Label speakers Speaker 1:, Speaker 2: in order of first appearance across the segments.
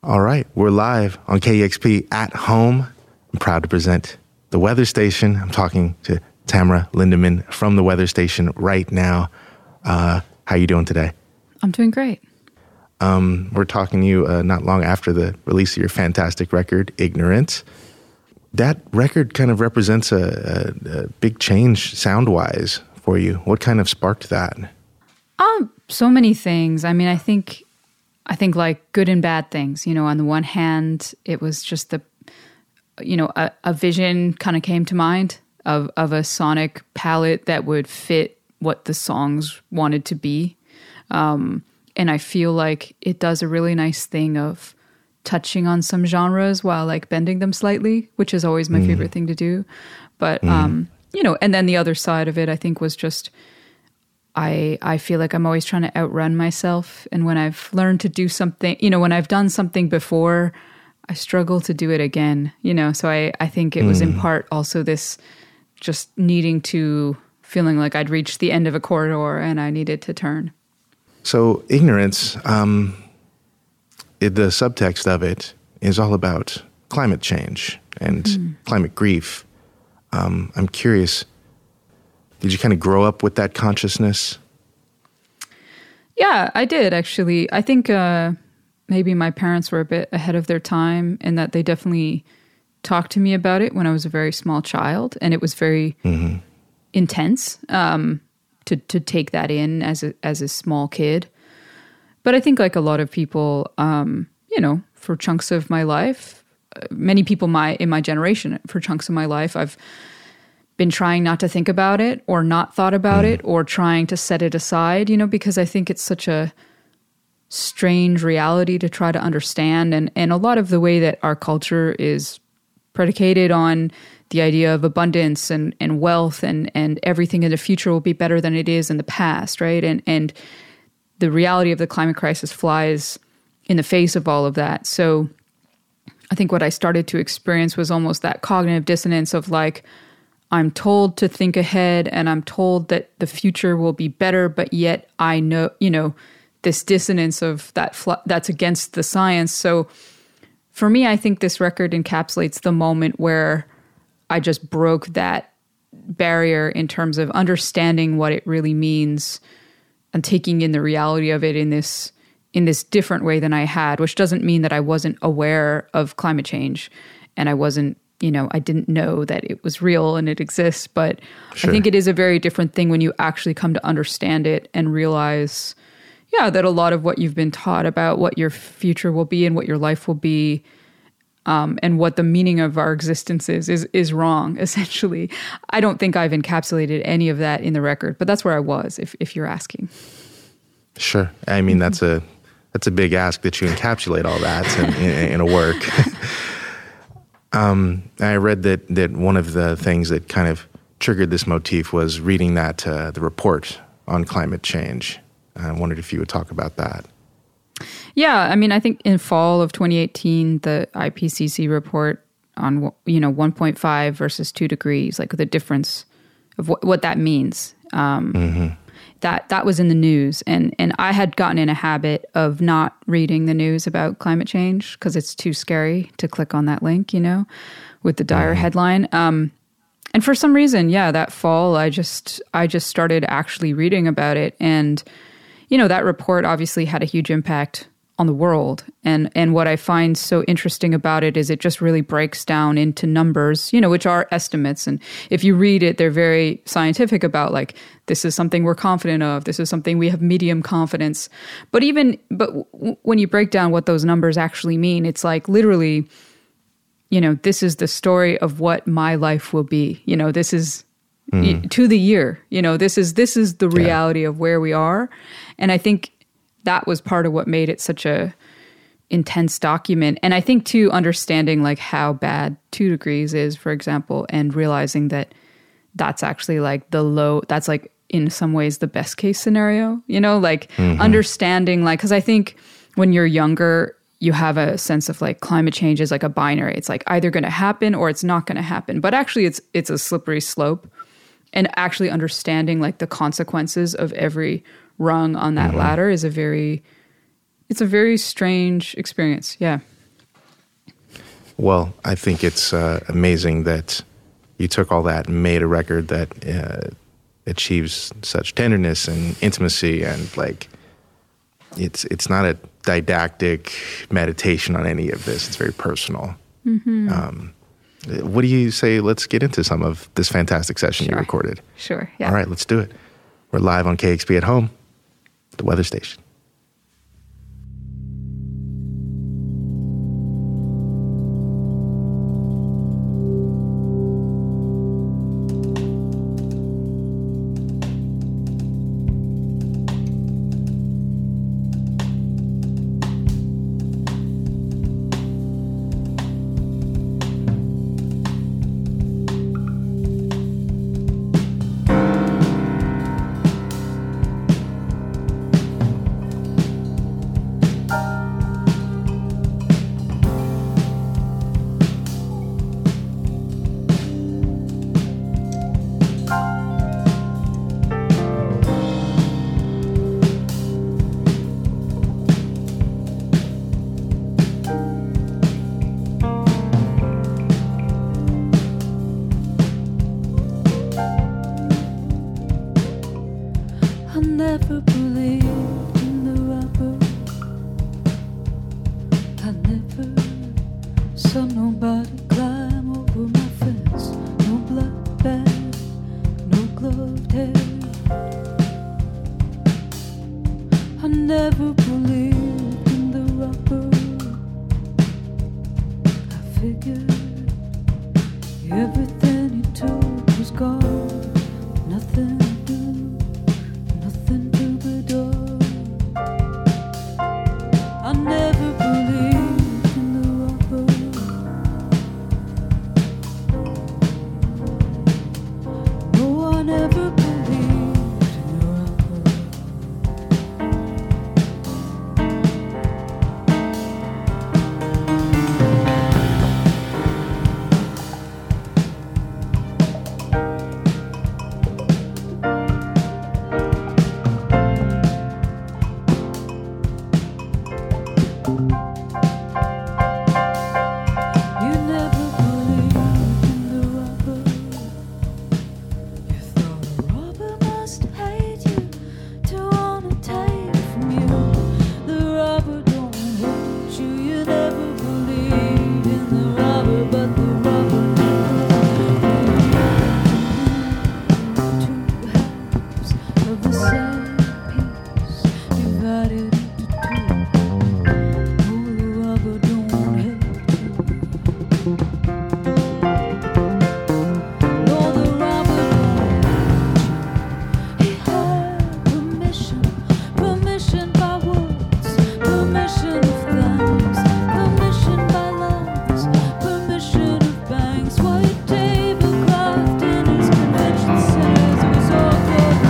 Speaker 1: All right, we're live on KEXP at home. I'm proud to present the Weather Station. I'm talking to Tamara Lindemann from the Weather Station right now. How are you doing today?
Speaker 2: I'm doing great.
Speaker 1: We're talking to you not long after the release of your fantastic record, Ignorance. That record kind of represents a big change sound-wise for you. What kind of sparked that?
Speaker 2: So many things. I mean, I think like good and bad things. You know, on the one hand, it was just a vision kind of came to mind of a sonic palette that would fit what the songs wanted to be. And I feel like it does a really nice thing of touching on some genres while like bending them slightly, which is always my favorite thing to do. But, and then the other side of it, I think, was just, I feel like I'm always trying to outrun myself. And when I've learned to do something, when I've done something before, I struggle to do it again, So I think it was in part also this just feeling like I'd reached the end of a corridor and I needed to turn.
Speaker 1: So Ignorance, the subtext of it is all about climate change and climate grief. I'm curious, did you kind of grow up with that consciousness?
Speaker 2: Yeah, I did actually. I think maybe my parents were a bit ahead of their time in that they definitely talked to me about it when I was a very small child, and it was very intense to take that in as a small kid. But I think like a lot of people, for chunks of my life, many people in my generation, for chunks of my life, I've been trying not to think about it or not thought about it or trying to set it aside, because I think it's such a strange reality to try to understand. And a lot of the way that our culture is predicated on the idea of abundance and wealth and everything in the future will be better than it is in the past, right? And the reality of the climate crisis flies in the face of all of that. So I think what I started to experience was almost that cognitive dissonance of like, I'm told to think ahead and I'm told that the future will be better, but yet I know, this dissonance of that's against the science. So for me, I think this record encapsulates the moment where I just broke that barrier in terms of understanding what it really means and taking in the reality of it in this different way than I had, which doesn't mean that I wasn't aware of climate change and I wasn't, I didn't know that it was real and it exists, but sure. I think it is a very different thing when you actually come to understand it and realize, that a lot of what you've been taught about what your future will be and what your life will be, and what the meaning of our existence is wrong, essentially. I don't think I've encapsulated any of that in the record, but that's where I was, if you're asking.
Speaker 1: Sure. I mean, that's a big ask that you encapsulate all that in a work. I read that one of the things that kind of triggered this motif was reading the report on climate change. I wondered if you would talk about that.
Speaker 2: Yeah, I mean, I think in fall of 2018, the IPCC report on 1.5 versus 2 degrees, like the difference of what that means. That was in the news, and I had gotten in a habit of not reading the news about climate change because it's too scary to click on that link, with the dire headline. And for some reason, that fall, I just started actually reading about it, and that report obviously had a huge impact on the world. And what I find so interesting about it is it just really breaks down into numbers, which are estimates. And if you read it, they're very scientific about like, this is something we're confident of. This is something we have medium confidence. But when you break down what those numbers actually mean, it's like literally, this is the story of what my life will be. This is to the year, this is the reality of where we are. And I think that was part of what made it such a intense document. And I think too, understanding like how bad 2 degrees is, for example, and realizing that that's actually like that's like in some ways the best case scenario, understanding like, cause I think when you're younger, you have a sense of like climate change is like a binary. It's like either going to happen or it's not going to happen. But actually it's a slippery slope, and actually understanding like the consequences of every rung on that ladder is a very strange experience. Yeah.
Speaker 1: Well, I think it's amazing that you took all that and made a record that achieves such tenderness and intimacy, and like it's not a didactic meditation on any of this. It's very personal. Mm-hmm. What do you say? Let's get into some of this fantastic session you recorded.
Speaker 2: Sure. Yeah.
Speaker 1: All right, let's do it. We're live on KXP at Home, the weather station.
Speaker 3: never believed in the robber. I never saw nobody climb over my fence. No blood bag, no gloved hand. I never believed in the robber. I figured everything he took was gone. Nothing to do, nothing to be done. I never believed in the robber. No one ever believed in the robber. You never believed in the robber. You thought a robber must hate you to wanna take from you. The robber don't hate you. You never believed in the robber, but the robber two halves of the same piece divided into two. Oh, the robber don't hate you. No, the robber don't hate you. He had permission by words, permission of thanks, permission by lines, permission of banks. White tablecloth in his convention centers, it was all for the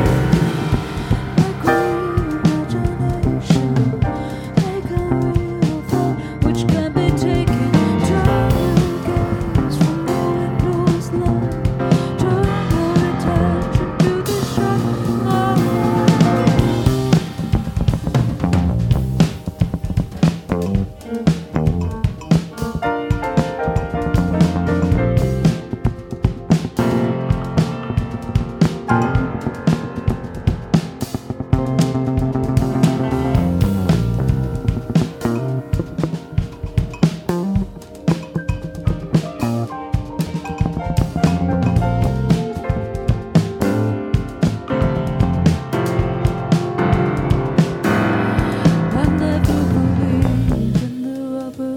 Speaker 3: a great imagination. Make a real thought which can be taken. Turn your gaze from the window's light. Turn your attention to the shot. I never believed in the robber.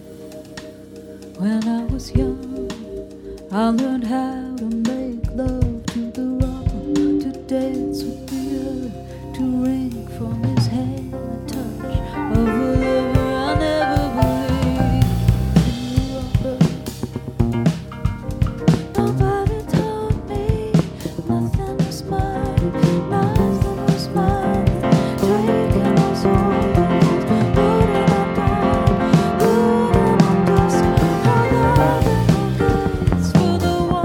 Speaker 3: When I was young, I learned how to make love to the robber, to dance with the other, to wring from his hand the touch of a lover. I never believed in the robber. Nobody told me nothing was mine, nothing was mine. Taking us all, looting on dawn, looting on dust. I love in the gates for the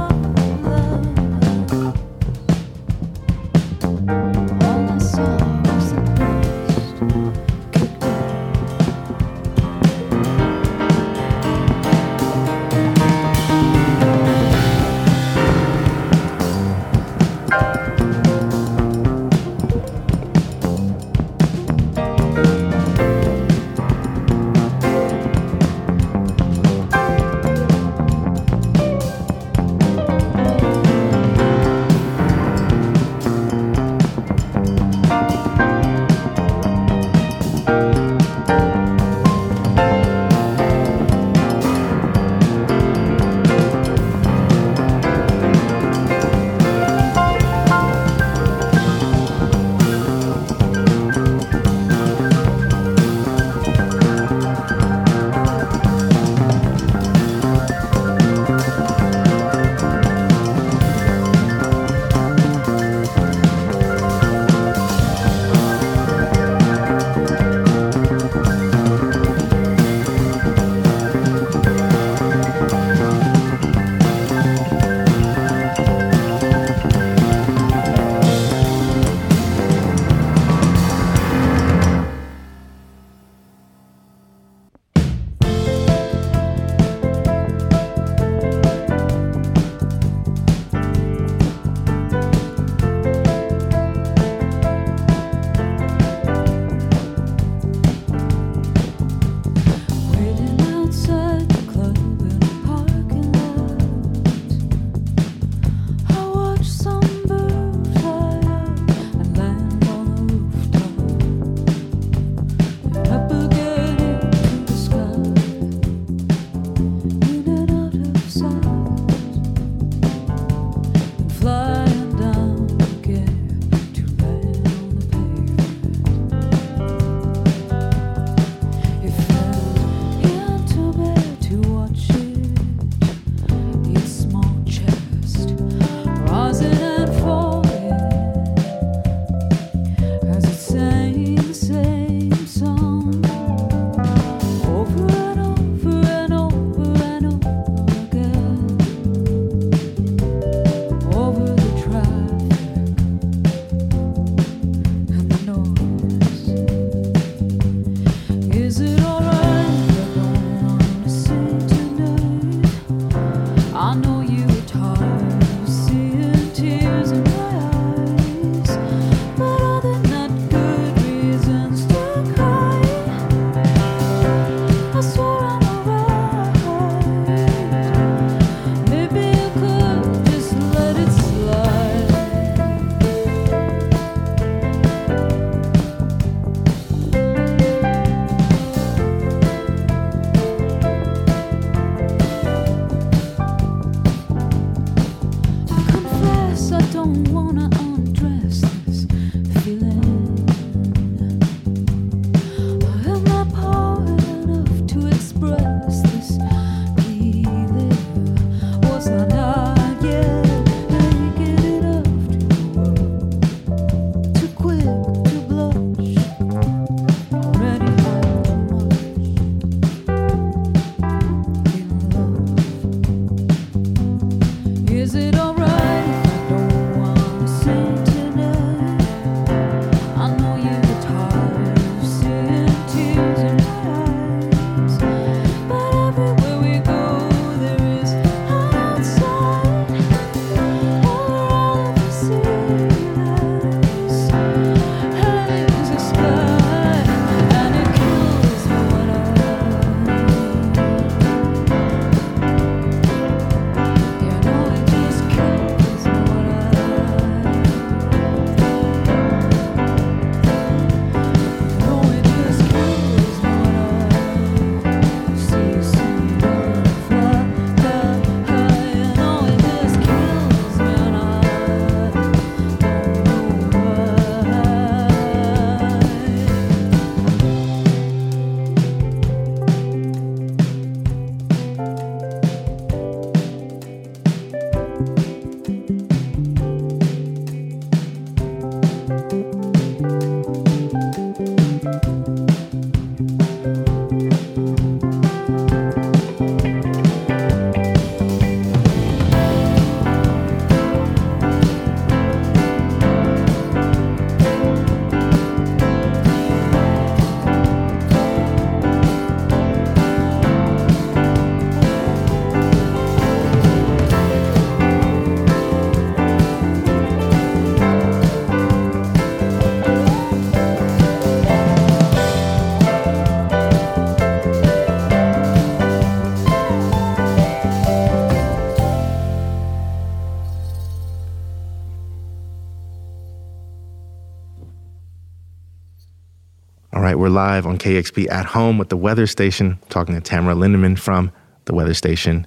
Speaker 1: we're live on KXP at home with the Weather Station, talking to Tamara Lindemann from the Weather Station.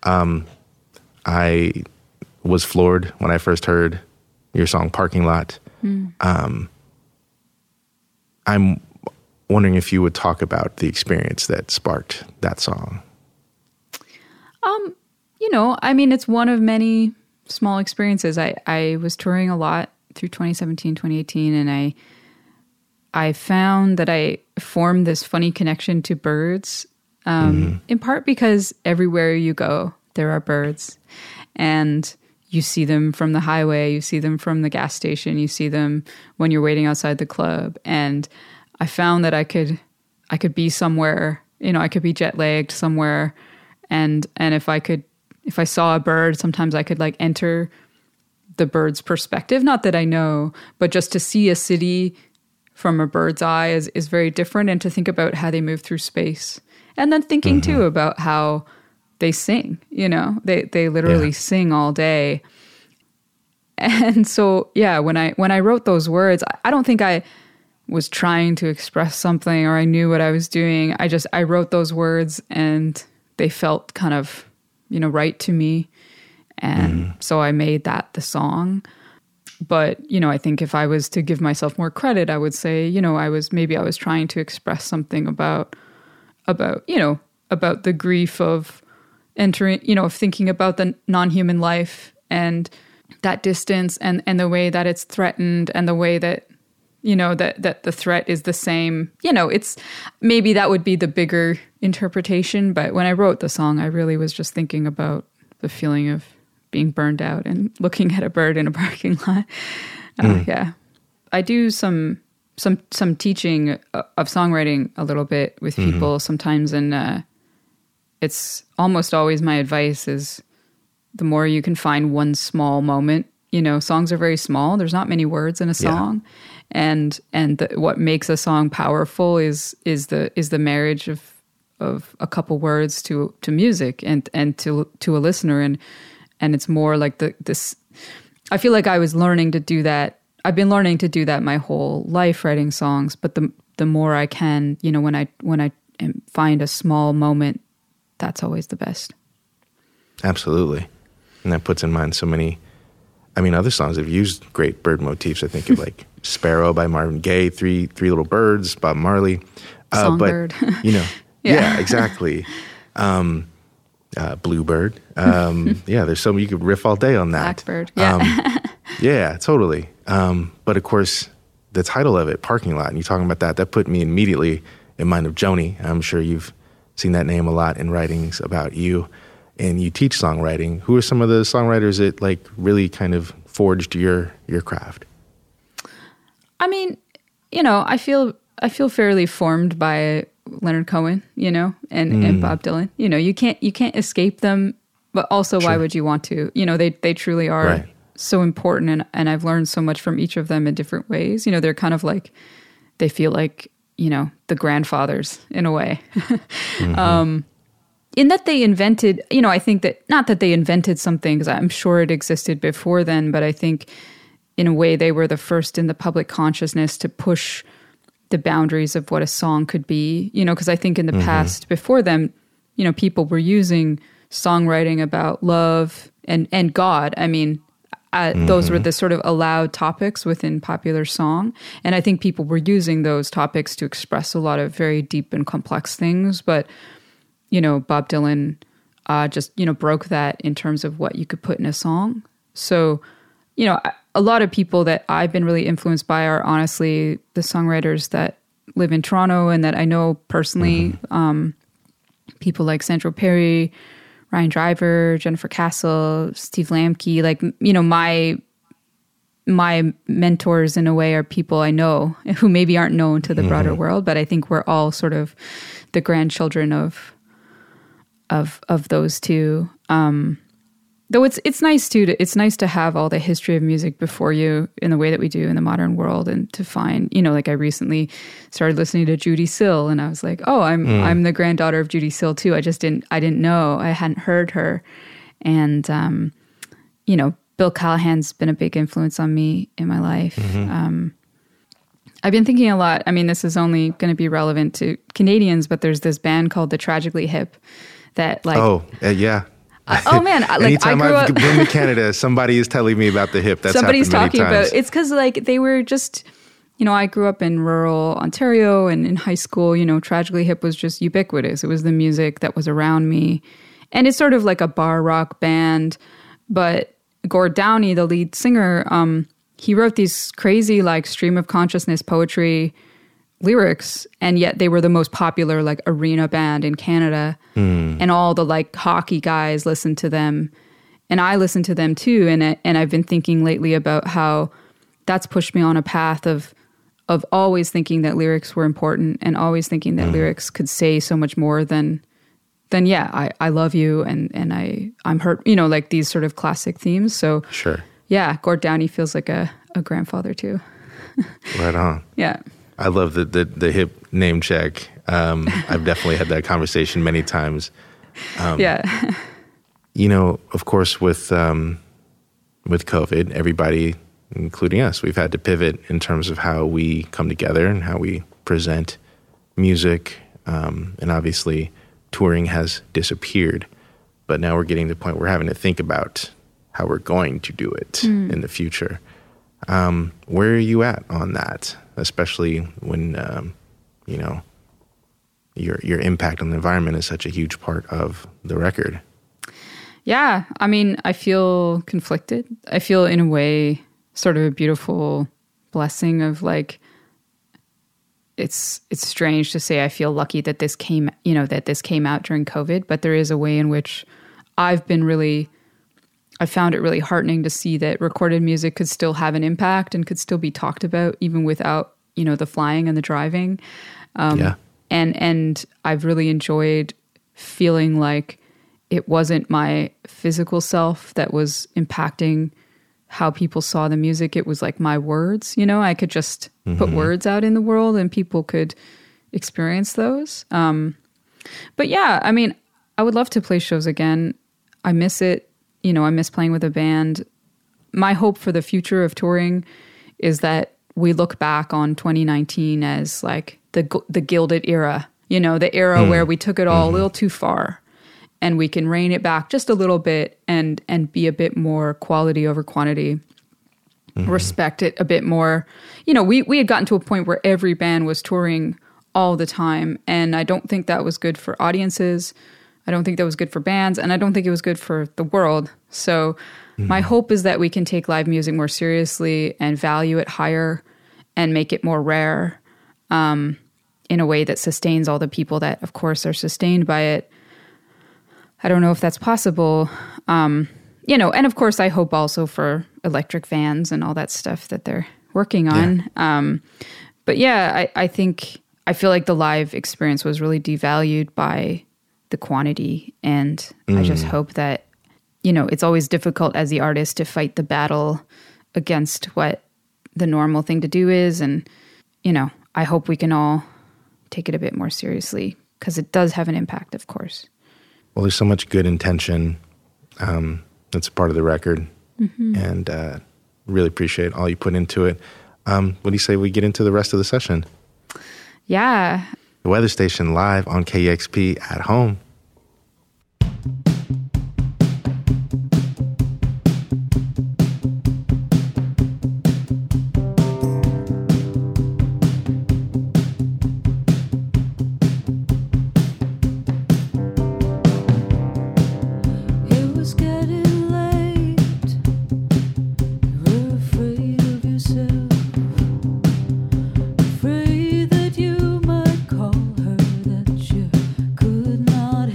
Speaker 1: I was floored when I first heard your song Parking Lot. I'm wondering if you would talk about the experience that sparked that song.
Speaker 2: It's one of many small experiences. I was touring a lot through 2017, 2018, and I found that I formed this funny connection to birds, in part because everywhere you go, there are birds. And you see them from the highway, you see them from the gas station, you see them when you're waiting outside the club. And I found that I could be somewhere, I could be jet lagged somewhere. And if I saw a bird, sometimes I could like enter the bird's perspective. Not that I know, but just to see a city from a bird's eye is very different. And to think about how they move through space. And then thinking too about how they sing, they literally sing all day. And so, when I wrote those words, I don't think I was trying to express something or I knew what I was doing. I wrote those words and they felt kind of, right to me. And so I made that the song. But, I think if I was to give myself more credit, I would say, I was trying to express something about the grief of entering, of thinking about the non-human life and that distance and the way that it's threatened and the way that, that the threat is the same. It's maybe that would be the bigger interpretation. But when I wrote the song, I really was just thinking about the feeling of being burned out and looking at a bird in a parking lot. I do some teaching of songwriting a little bit with people sometimes, and it's almost always my advice is the more you can find one small moment. Songs are very small. There's not many words in a song, and what makes a song powerful is the marriage of a couple words to music and to a listener, and it's more like this. I feel like I was learning to do that. I've been learning to do that my whole life, writing songs. But the more I can, when I find a small moment, that's always the best.
Speaker 1: Absolutely. And that puts in mind so many, other songs have used great bird motifs. I think of like Sparrow by Marvin Gaye, Three Little Birds, Bob Marley.
Speaker 2: Songbird.
Speaker 1: But, yeah, exactly. Bluebird. There's so many, you could riff all day on that.
Speaker 2: Blackbird. Yeah.
Speaker 1: Yeah, totally. But of course, the title of it, Parking Lot, and you talking about that put me immediately in mind of Joni. I'm sure you've seen that name a lot in writings about you, and you teach songwriting. Who are some of the songwriters that like really kind of forged your craft?
Speaker 2: I feel fairly formed by Leonard Cohen, and Bob Dylan. You can't escape them, but also why would you want to? They truly are so important, and I've learned so much from each of them in different ways. They're kind of like, they feel like, the grandfathers in a way. In that they invented, I think that, not that they invented something, because I'm sure it existed before then, but I think in a way they were the first in the public consciousness to push the boundaries of what a song could be, because I think in the past before them, people were using songwriting about love and God. Those were the sort of allowed topics within popular song. And I think people were using those topics to express a lot of very deep and complex things. But, Bob Dylan just, broke that in terms of what you could put in a song. So, a lot of people that I've been really influenced by are honestly the songwriters that live in Toronto and that I know personally. People like Sandro Perry, Ryan Driver, Jennifer Castle, Steve Lamke, like, my mentors in a way are people I know who maybe aren't known to the broader world, but I think we're all sort of the grandchildren of those two. Though it's nice too. It's nice to have all the history of music before you in the way that we do in the modern world, and to find, like I recently started listening to Judy Sill, and I was like, oh, I'm the granddaughter of Judy Sill too. I didn't know. I hadn't heard her, and Bill Callahan's been a big influence on me in my life. I've been thinking a lot. I mean, this is only going to be relevant to Canadians, but there's this band called the Tragically Hip that like...
Speaker 1: Yeah.
Speaker 2: Oh man!
Speaker 1: Anytime I've been to Canada, somebody is telling me about the Hip. That's
Speaker 2: somebody's
Speaker 1: happened
Speaker 2: talking
Speaker 1: many times.
Speaker 2: about. It's because like they were just, I grew up in rural Ontario, and in high school, Tragically Hip was just ubiquitous. It was the music that was around me, and it's sort of like a bar rock band. But Gord Downie, the lead singer, he wrote these crazy like stream of consciousness poetry lyrics, and yet they were the most popular like arena band in Canada, and all the like hockey guys listened to them, and I listened to them too, and I've been thinking lately about how that's pushed me on a path of always thinking that lyrics were important, and always thinking that lyrics could say so much more than I love you and I'm hurt, like these sort of classic themes. So
Speaker 1: sure,
Speaker 2: yeah, Gord Downie feels like a grandfather too.
Speaker 1: Right on.
Speaker 2: Yeah.
Speaker 1: I love the Hip name check. I've definitely had that conversation many times.
Speaker 2: Yeah.
Speaker 1: Of course, with COVID, everybody, including us, we've had to pivot in terms of how we come together and how we present music. And obviously, touring has disappeared. But now we're getting to the point where we're having to think about how we're going to do it in the future. Where are you at on that? Especially when, your impact on the environment is such a huge part of the record.
Speaker 2: Yeah. I mean, I feel conflicted. I feel in a way sort of a beautiful blessing of like, it's strange to say I feel lucky that this came out during COVID, but there is a way in which I found it really heartening to see that recorded music could still have an impact and could still be talked about even without, the flying and the driving. And I've really enjoyed feeling like it wasn't my physical self that was impacting how people saw the music. It was like my words, I could just put words out in the world and people could experience those. But yeah, I mean, I would love to play shows again. I miss it. I miss playing with a band. My hope for the future of touring is that we look back on 2019 as like the gilded era, the era where we took it all a little too far, and we can rein it back just a little bit and be a bit more quality over quantity, respect it a bit more. We had gotten to a point where every band was touring all the time, and I don't think that was good for audiences. I don't think that was good for bands, and I don't think it was good for the world. So my hope is that we can take live music more seriously and value it higher and make it more rare in a way that sustains all the people that, of course, are sustained by it. I don't know if that's possible. And of course, I hope also for electric vans and all that stuff that they're working on. Yeah. But yeah, I feel like the live experience was really devalued by the quantity. And I just hope that, it's always difficult as the artist to fight the battle against what the normal thing to do is. And, I hope we can all take it a bit more seriously because it does have an impact, of course.
Speaker 1: Well, there's so much good intention that's a part of the record. And really appreciate all you put into it. What do you say we get into the rest of the session?
Speaker 2: Yeah.
Speaker 1: The Weather Station live on KEXP at home.
Speaker 3: It was getting late. You were afraid of yourself, afraid that you might call her, that you could not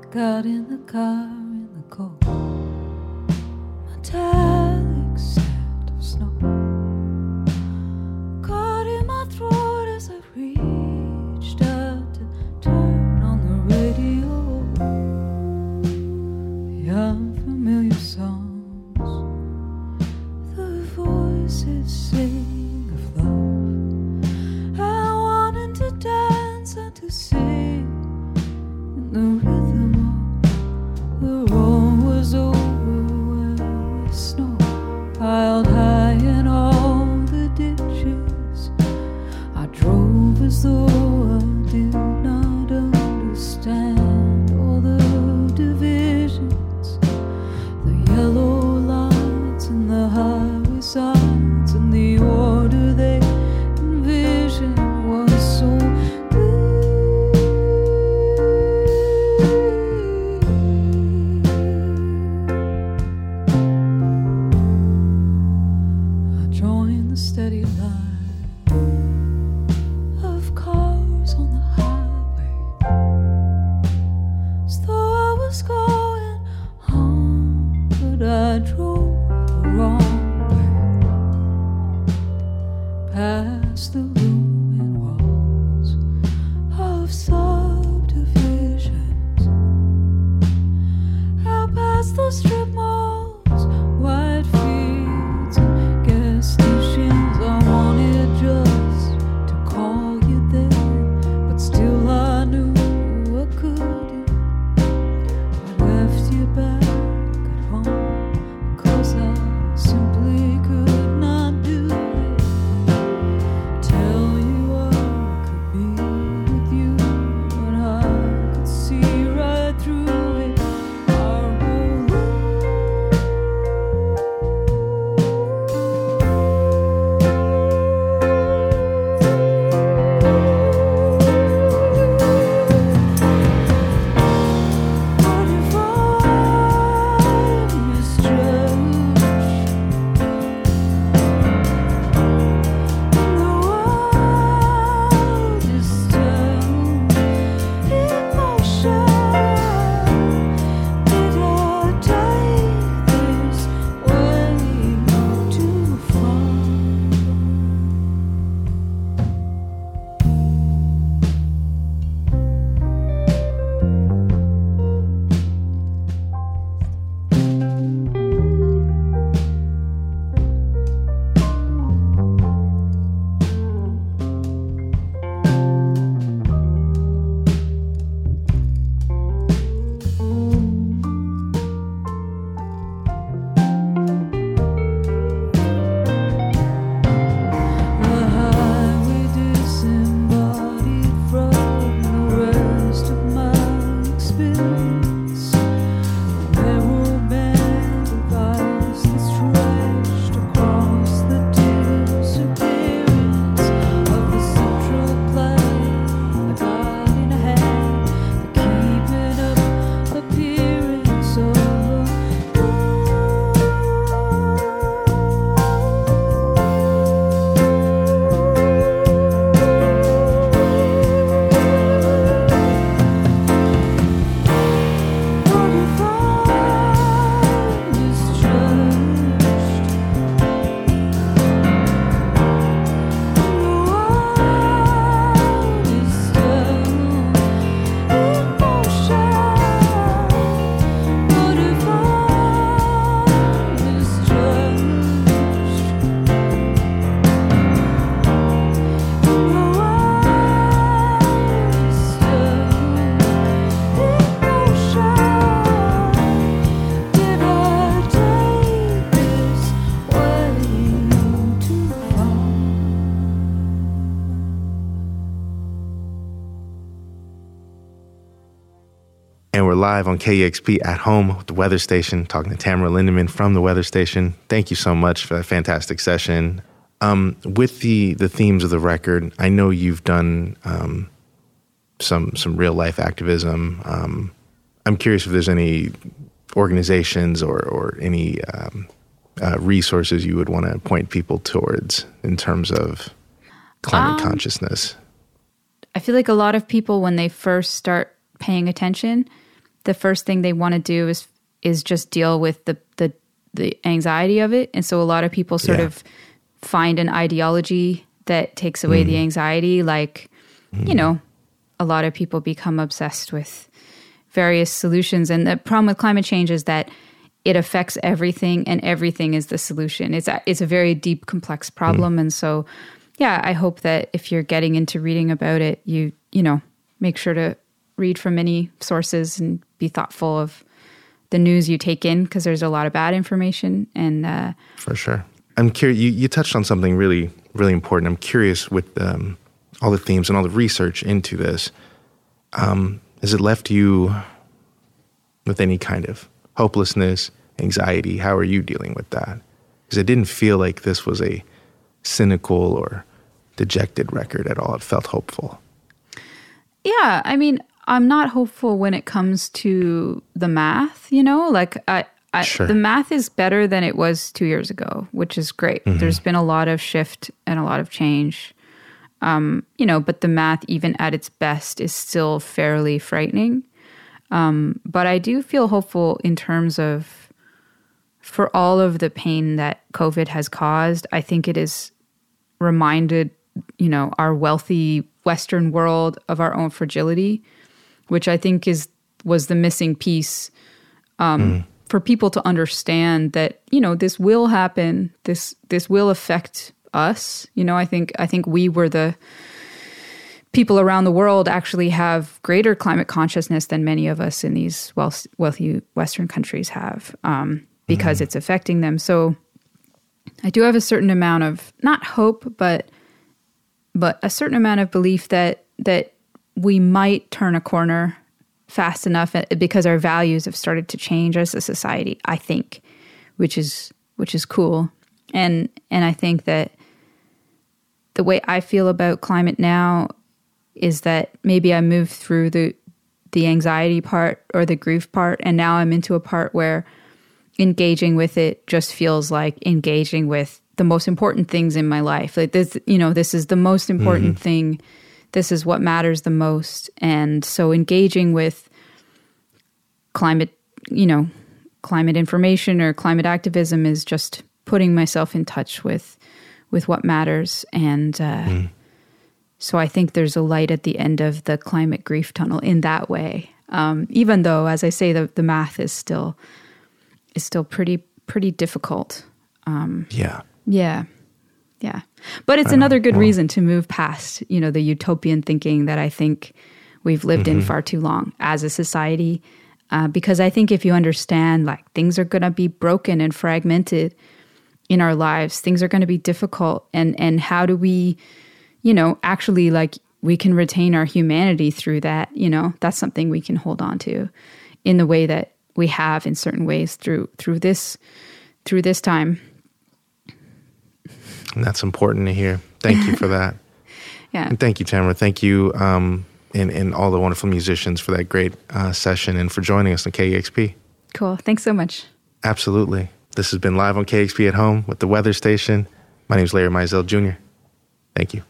Speaker 3: Got in the car in the cold, metallic scent of snow. Caught in my throat as I reached out to turn on the radio. The unfamiliar songs, the voices sing of love. I wanted to dance and to sing in the rhythm of the road was over with snow piled high in all the ditches. I drove as though I did not understand all the divisions, the yellow lights and the highway signs, and the order they envisioned was so join the steady line of cars on the highway, as though I was going home, but I drove the wrong way, past the looming walls of subdivisions, out past the strip malls, wide fields and gas stations. I wanted just to call you then, but still I knew I couldn't. I left you back at home, 'cause I simply could not do it. Tell you I could be with you when I could see right through it. Our whole what if I misjudged the wildest emotion? Did I take this way too far? The highway disembodied from the rest of my experience. The narrow band of ice that stretched across the disappearance of the central plane. I got in a hand, the keeping up appearance of what if I misjudged the wildest emotion? What if I misjudged the wildest emotion? Did I take this way too far?
Speaker 1: And we're live on KEXP at home with the Weather Station, talking to Tamara Lindemann from the Weather Station. Thank you so much for that fantastic session. With the themes of the record, I know you've done some real life activism. I'm curious if there's any organizations or any resources you would want to point people towards in terms of climate consciousness.
Speaker 2: I feel like a lot of people, when they first start paying attention, the first thing they want to do is just deal with the anxiety of it. And so a lot of people sort of find an ideology that takes away the anxiety. Like, you know, a lot of people become obsessed with various solutions. And the problem with climate change is that it affects everything, and everything is the solution. It's a very deep, complex problem. And so, yeah, I hope that if you're getting into reading about it, you know, make sure to read from many sources and be thoughtful of the news you take in, because there's a lot of bad information. And
Speaker 1: for sure. I'm curious, you touched on something really, really important. I'm curious with all the themes and all the research into this. Has it left you with any kind of hopelessness, anxiety? How are you dealing with that? Because it didn't feel like this was a cynical or dejected record at all. It felt hopeful.
Speaker 2: Yeah, I mean, I'm not hopeful when it comes to the math, you know? Like,
Speaker 1: Sure.
Speaker 2: the math is better than it was 2 years ago, which is great. There's been a lot of shift and a lot of change. You know, but the math, even at its best, is still fairly frightening. But I do feel hopeful in terms of, for all of the pain that COVID has caused, I think it has reminded, you know, our wealthy Western world of our own fragility, which I think was the missing piece for people to understand that, you know, this will happen. This will affect us. You know, I think we were the people around the world actually have greater climate consciousness than many of us in these wealthy Western countries have, because it's affecting them. So I do have a certain amount of, not hope, but a certain amount of belief that we might turn a corner fast enough, because our values have started to change as a society, I think, which is cool. And I think that the way I feel about climate now is that maybe I moved through the anxiety part or the grief part, and now I'm into a part where engaging with it just feels like engaging with the most important things in my life. Like this, you know, this is the most important thing. This is what matters the most. And so engaging with climate, you know, climate information or climate activism is just putting myself in touch with what matters. And so I think there's a light at the end of the climate grief tunnel in that way. Even though, as I say, the math is still pretty difficult. Yeah. But it's another good reason to move past, you know, the utopian thinking that I think we've lived in far too long as a society. Because I think if you understand, like, things are going to be broken and fragmented in our lives, things are going to be difficult. And how do we, you know, actually, like, we can retain our humanity through that, you know, that's something we can hold on to in the way that we have in certain ways through this time.
Speaker 1: And that's important to hear. Thank you for that.
Speaker 2: Yeah.
Speaker 1: And thank you, Tamara. Thank you, and all the wonderful musicians for that great session and for joining us on KEXP.
Speaker 2: Cool. Thanks so much.
Speaker 1: Absolutely. This has been Live on KEXP at Home with the Weather Station. My name is Larry Mizell Jr. Thank you.